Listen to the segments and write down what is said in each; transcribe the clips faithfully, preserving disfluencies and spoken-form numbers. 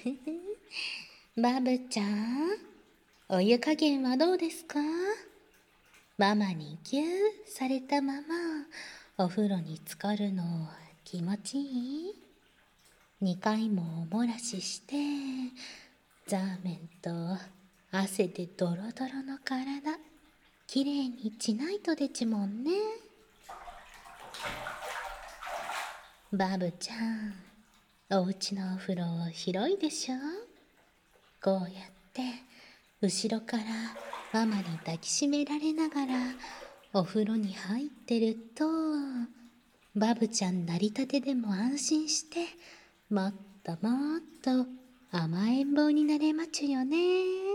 バブちゃん、お湯加減はどうですか？ママにぎゅーされたままお風呂に浸かるの気持ちいい？にかいもおもらししてザーメンと汗でドロドロの体きれいにしないとでちもんね。バブちゃん、おうちのお風呂広いでしょ？こうやって後ろからママに抱きしめられながらお風呂に入ってると、バブちゃんなりたてでも安心してもっともっと甘えん坊になれまちゅよね。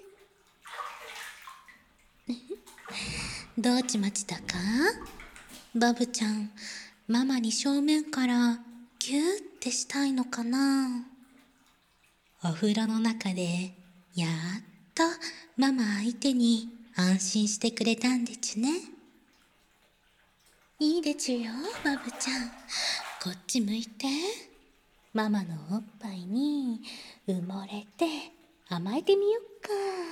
どうちまちだか？バブちゃん、ママに正面からギューってしたいのかな？お風呂の中でやっとママ相手に安心してくれたんでちゅね。いいでちゅよ、バブちゃん。こっち向いて。ママのおっぱいに埋もれて甘えてみよっ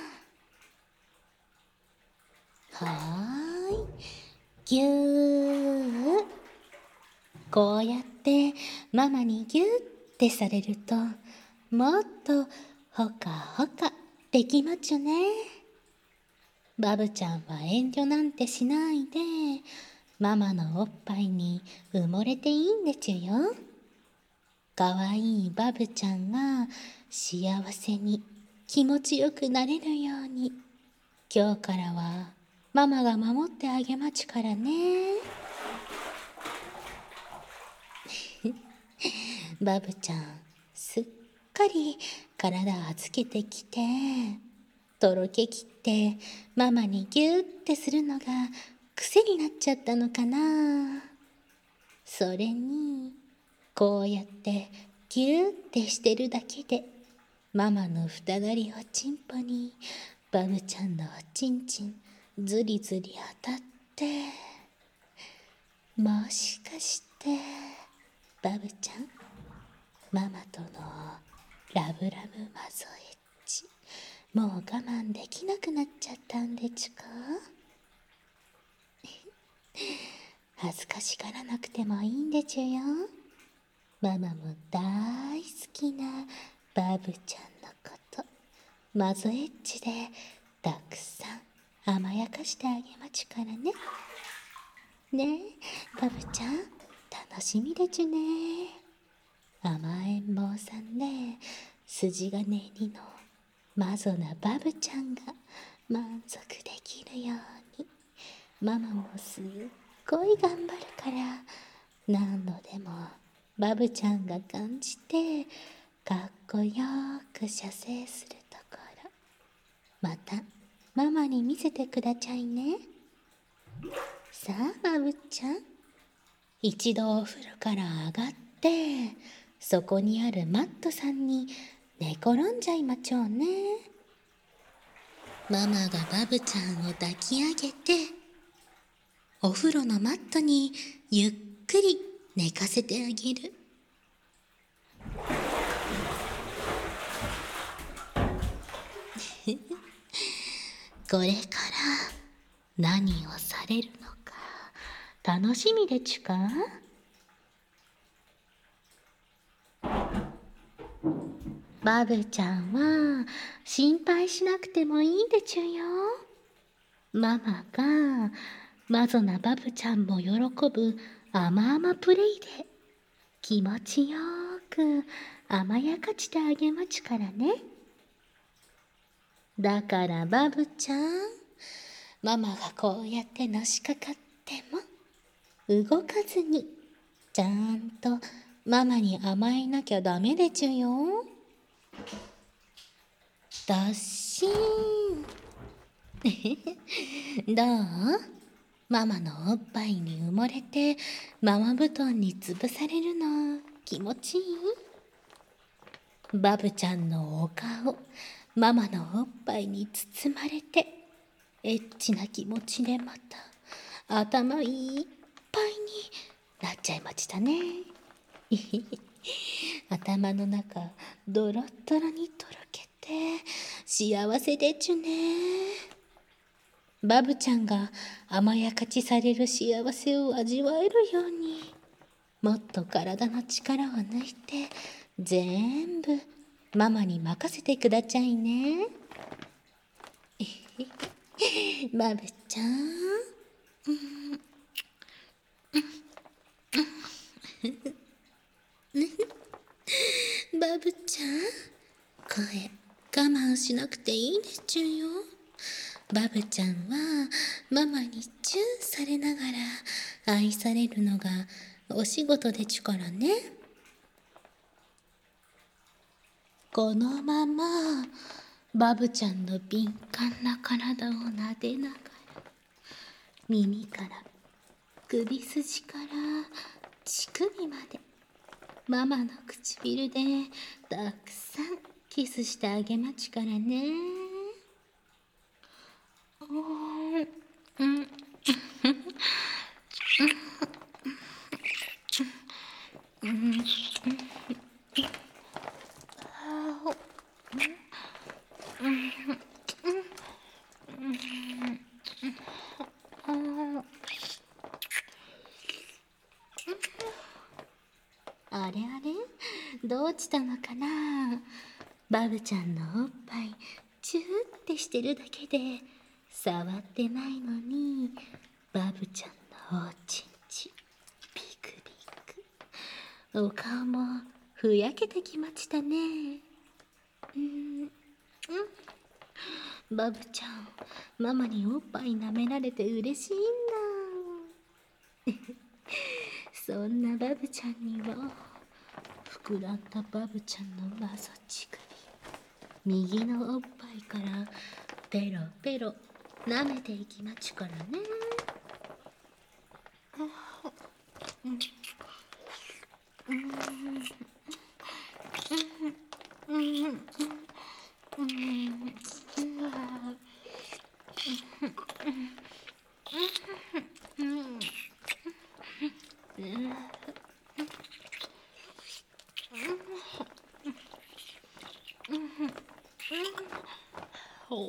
か。はーい。ぎゅー。こうやってママにぎゅーってされると、もっとほかほかできまちゅね。バブちゃんは遠慮なんてしないで、ママのおっぱいに埋もれていいんでちゅよ。かわいいバブちゃんが幸せに気持ちよくなれるように、今日からはママが守ってあげまちゅからね。バブちゃん、すっかり体預けてきて、とろけきってママにギューってするのが癖になっちゃったのかな。それに、こうやってギューってしてるだけで、ママの二がりおちんぽにバブちゃんのおちんちんずりずり当たって、もしかしてバブちゃん、ママとのラブラブマゾエッチ、もう我慢できなくなっちゃったんでちゅか？恥ずかしがらなくてもいいんでちゅよ。ママも大好きなバブちゃんのこと、マゾエッチでたくさん甘やかしてあげまちゅからね。ねえ、バブちゃん、楽しみでちゅね。甘えん坊さんで筋金入りのマゾなバブちゃんが満足できるように、ママもすっごい頑張るから、何度でもバブちゃんが感じてかっこよく射精するところ、またママに見せてくだちゃいね。さあバブちゃん、一度お風呂から上がってそこにあるマットさんに寝転んじゃいまちょうね。ママがバブちゃんを抱き上げてお風呂のマットにゆっくり寝かせてあげる。これから何をされるのか楽しみでちゅか？バブちゃんは心配しなくてもいいでちゅよ。ママがマゾなバブちゃんも喜ぶ甘々プレイで気持ちよく甘やかしてあげまちゅからね。だからバブちゃん、ママがこうやってのしかかっても動かずにちゃんとママに甘えなきゃダメでちゅよ。どっしーん。どう？ママのおっぱいに埋もれてママ布団に潰されるの気持ちいい？バブちゃんのお顔、ママのおっぱいに包まれてエッチな気持ちでまた頭いっぱいになっちゃいましたね。頭の中ドロッドロにとろけて幸せでちゅね。バブちゃんが甘やかちされる幸せを味わえるように、もっと体の力を抜いて全部ママに任せてくだちゃいね。バブちゃん、バブちゃん、声我慢しなくていいでちゅよ。バブちゃんはママにチューされながら愛されるのがお仕事でちゅからね。このままバブちゃんの敏感な体を撫でながら、耳から首筋から乳首までママの唇でたくさんキスしてあげまちからね。うん、あれあれ、どうしたのかな。バブちゃんのおっぱいチューってしてるだけで触ってないのに、バブちゃんのおちんちビクビク、お顔もふやけてきましたね。うん、うん、バブちゃん、ママにおっぱい舐められて嬉しいんだ。そんなバブちゃんには膨らんだバブちゃんの謎乳首、右のおっぱいからペロペロ舐めていきまちゅからね。ほう。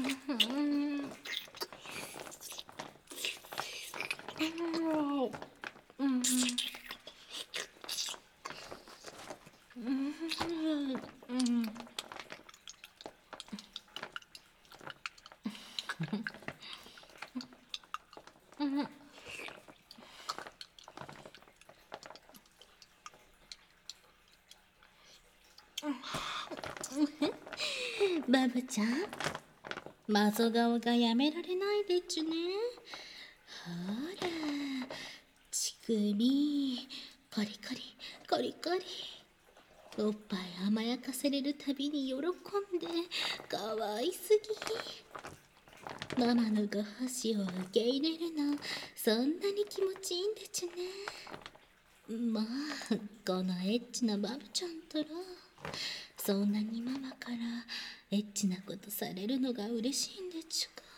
バブちゃん、マゾ顔がやめられないでちゅね。ほら、乳首コリコリコリコリ、おっぱい甘やかされるたびに喜んでかわいすぎ。ママのご奉仕を受け入れるのそんなに気持ちいいんでちゅね。まあ、このエッチなバブちゃんったら、そんなにママからエッチなことされるのが嬉しいんでちゅか。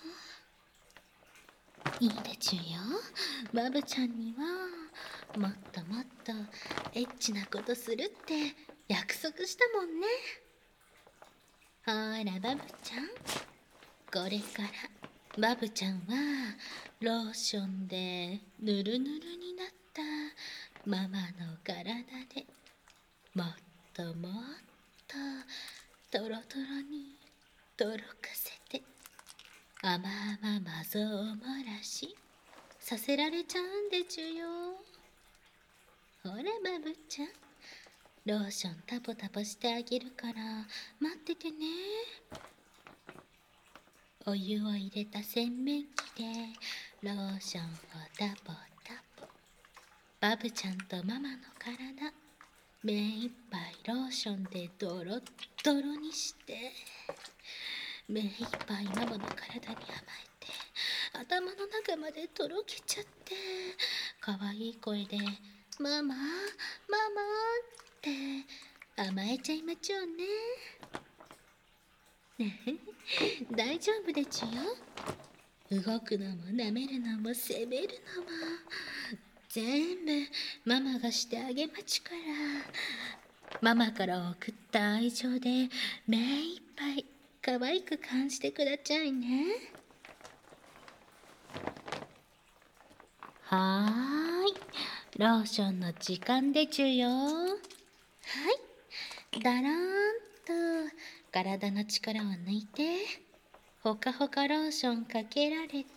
いいでちゅよ。バブちゃんにはもっともっとエッチなことするって約束したもんね。ほらバブちゃん、これからバブちゃんはローションでぬるぬるになったママの体でもっともっととろとろにとろかせて甘々まぞを漏らしさせられちゃうんでちゅよ。ほらバブちゃん、ローションタポタポしてあげるから待っててね。お湯を入れた洗面器でローションをタポタポ。バブちゃんとママの体目いっぱいローションでドロッドロにして、目いっぱいママの体に甘えて頭の中までとろけちゃって、かわいい声で「ママママ」って甘えちゃいまちょうね。大丈夫でちゅよ。動くのも舐めるのも責めるのも全部ママがしてあげまちゅから。ママから送っ大丈で目いっぱい可愛く感じてくださいね。はーい、ローションの時間でちゅよ。はい、だらーんと体の力を抜いて、ほかほかローションかけられて、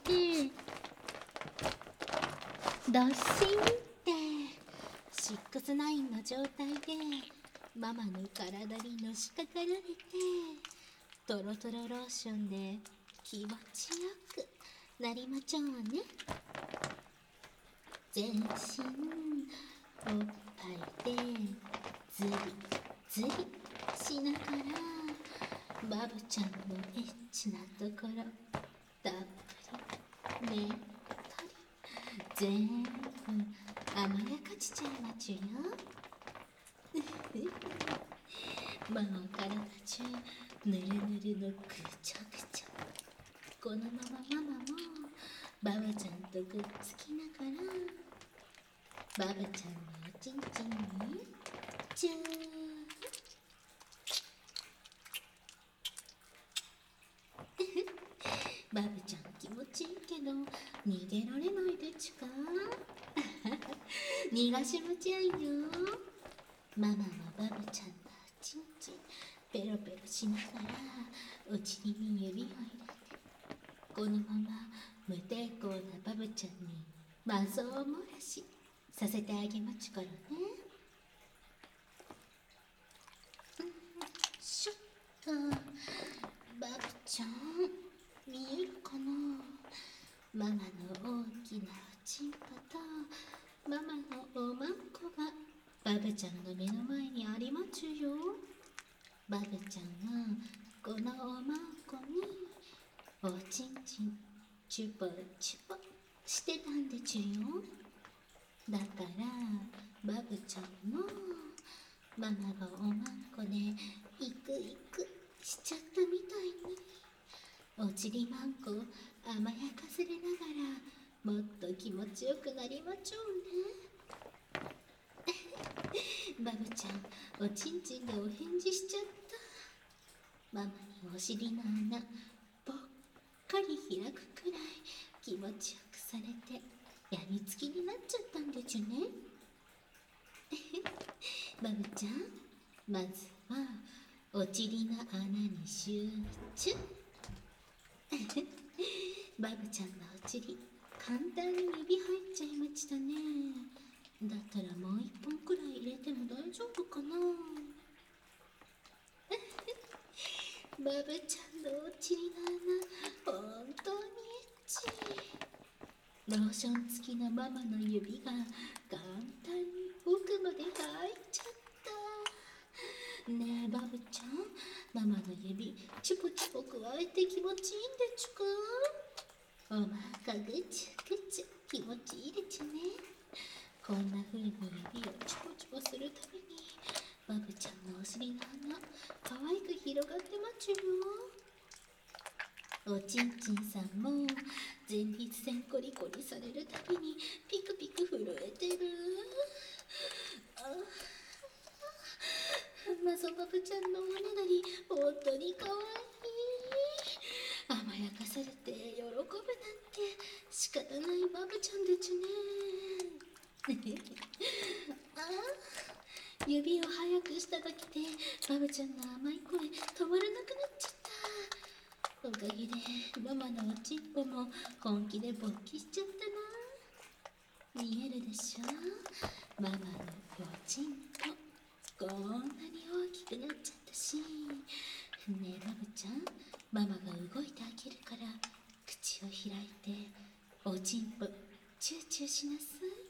ドッシンってシックスナインの状態でママの体にのしかかられて、トロトロローションで気持ちよくなりまちょうね。全身おっぱいでズリズリしながら、バブちゃんのエッチなところたっぷりねっとり全部甘やかしちゃいまちゅよ。ママ体中ぬるぬるのぐちゃぐちゃ。このままママもバブちゃんとくっつきながら、バブちゃんのおちんちんにチュー。バブちゃん気持ちいいけど逃げられないでちゅか。逃がしまちゃうよ。ママはバブちゃんのおちんちんペロペロしながらお尻に指を入れて、このまま無抵抗なバブちゃんにマゾを漏らしさせてあげまちゅからね。しょっと、バブちゃん見えるかな。ママの大きなおちんぽとママのおまんこがバブちゃんの目の前にありまちゅよ。バブちゃんはこのおまんこにおちんちんチュポチュポしてたんでちゅよ。だからバブちゃんもママがおまんこでイクイクしちゃったみたいに、おちりまんこを甘やかされながらもっと気持ちよくなりまちょうね。バブちゃんおちんちんでお返事しちゃった。ママにお尻の穴ぽっかり開くくらい気持ちよくされてやみつきになっちゃったんでちゅね。バブちゃん、まずはおちりの穴に集中。バブちゃんのおちり簡単に指入っちゃいましたね。だったらもう一本くらい入れても大丈夫かな。バブちゃんのおちりの穴本当にエッチ。ローション付きのママの指が簡単に奥まで入っちゃった。ねえバブちゃん、ママの指チュポチュポ加えて気持ちいいんでちゅか。おまんかぐちゅぐちゅ気持ちいいでちゅね。こんな風に指をチュポチュポするたびにバブちゃんのお尻の穴可愛く広がってまちゅよ。おちんちんさんも前立腺コリコリされるたびにピクピク震えてる。あマゾバブちゃんのおねだり本当に可愛い。甘やかされて喜ぶなんて仕方ないバブちゃんでちゅね。あ指を早くしただけでバブちゃんの甘い声止まらなくなっちゃった。おかげでママのおちんぽも本気で勃起しちゃったな。見えるでしょ、ママのおちんぽこんなに大きくなっちゃったし。ねえバブちゃん、ママが動いてあげるから口を開いておちんぽチューチューしなさい。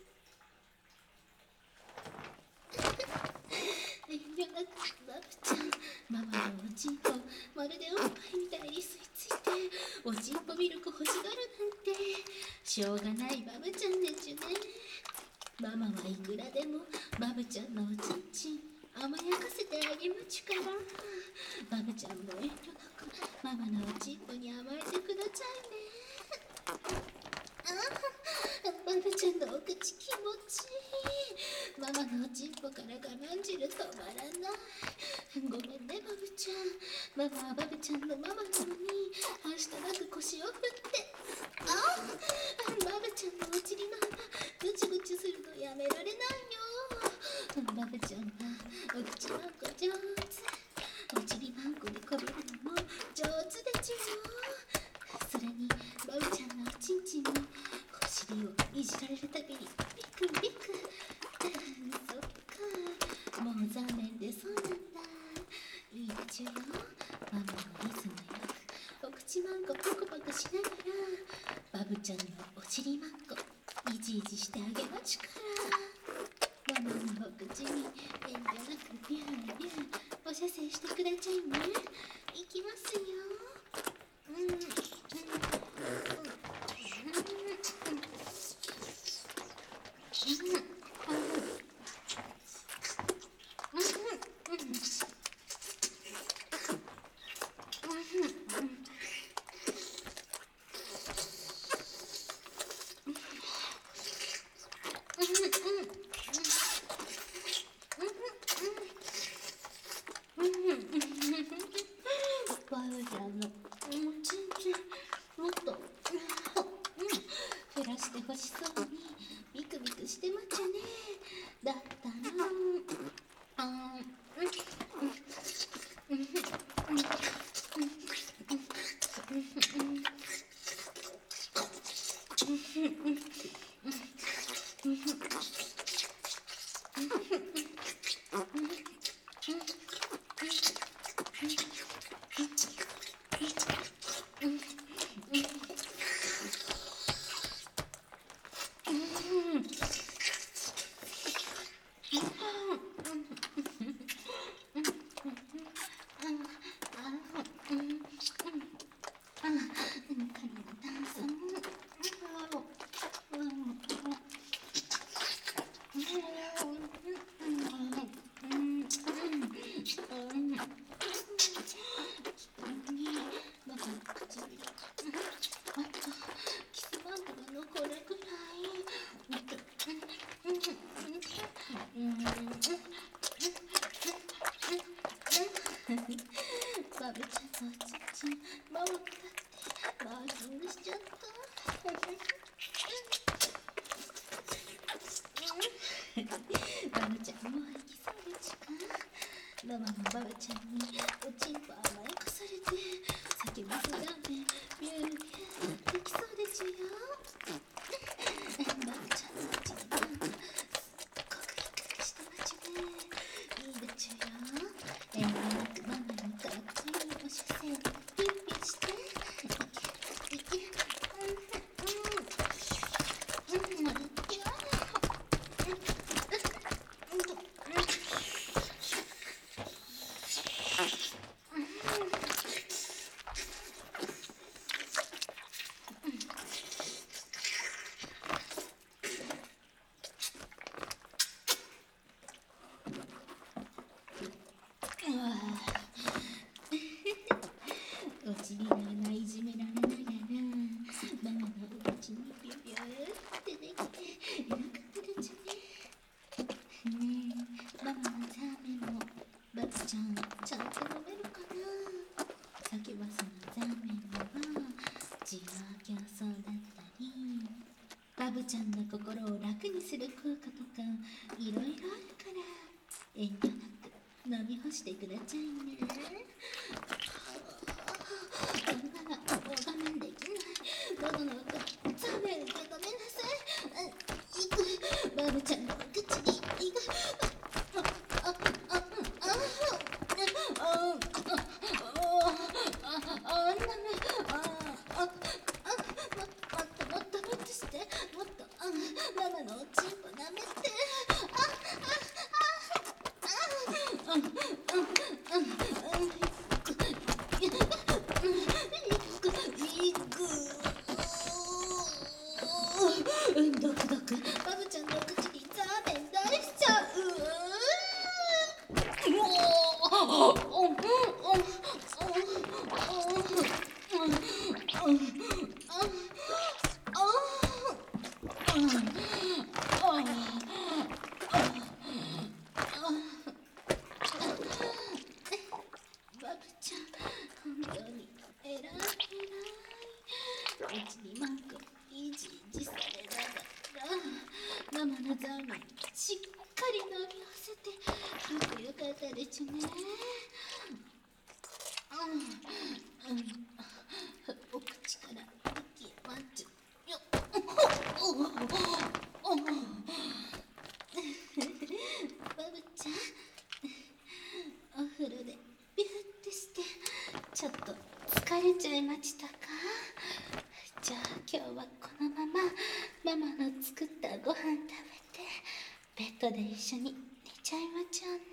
遠慮なくバブちゃん、ママのおちんぽまるでおっぱいみたいに吸い付いておちんぽミルク欲しがるなんてしょうがないバブちゃんでちゅね。ママはいくらでもバブちゃんのおちんちん甘やかせてあげまちゅから、バブちゃんも遠慮なくママのおちんぽに甘えてくださいね。あバブちゃんのお口気持ちいい。ママのおちんぽから我慢汁止まらない。 ごめんねバブちゃん。ママはバブちゃんのママなのに、はしたなく腰を振って。あバブちゃんのお尻の穴ぐちぐちするのやめられないよ。バブちゃんはお口まんこ上手。お尻まんこにこびるのも上手でちゅよ。それにバブちゃんのおちんちんもお尻をいじられるたびにビクビク。そっか、もう残念でそうなんだ。いいでちゅよ。ママのリズムよくお口まんこパクパクしながらバブちゃんのお尻まんこいじいじしてあげまちゅから。ママのお口に遠慮なくビュービューお射精してくだちゃいね。いきますよ。うんうんうんバブちゃんのおちんちんもっと減らしてほしそうにビクビクしてまっちゃね。だったらあバブちゃんのおちんちんママだってマーキングしちゃった。バブちゃんもう行きそうでちゅか。ママもバブちゃんにおちんぽ甘やかされて叫びすがめビュービューできそうでちゅよ。バブちゃんのおちんぽすっごくヒクヒクしてまちゅね。いいでちゅよ。遠慮なくママにかっこいいお射精ピッピしていけいけ。お尻の穴いじめられながらママのお口にビュビューってできてよかったでちゅね。ねえママのザーメンもバブちゃんちゃんと飲めるかな。サキュバスのザーメンにはじわ競争だったりバブちゃんの心を楽にする効果とかいろいろあるから遠慮なく飲み干してくだちゃいね。こんなのもう我慢できない。喉の音ザーメンがごめんなさい。いくバブちゃんの口にいく。ああああああんなのあああもっともっともっとしてもっとあママのおちんぽなめて。あああああドクドクバブちゃんの口にザーメン出しちゃう。 ママしっかり飲み干せてよくよかったでちゅね。うん、うん、お口から息まっちゅよおおおおおバブちゃん、お風呂でビューってしてちょっと疲れちゃいましたか？じゃあ今日はこのままママの作ったご飯食べてベッドで一緒に寝ちゃいまちゃうね。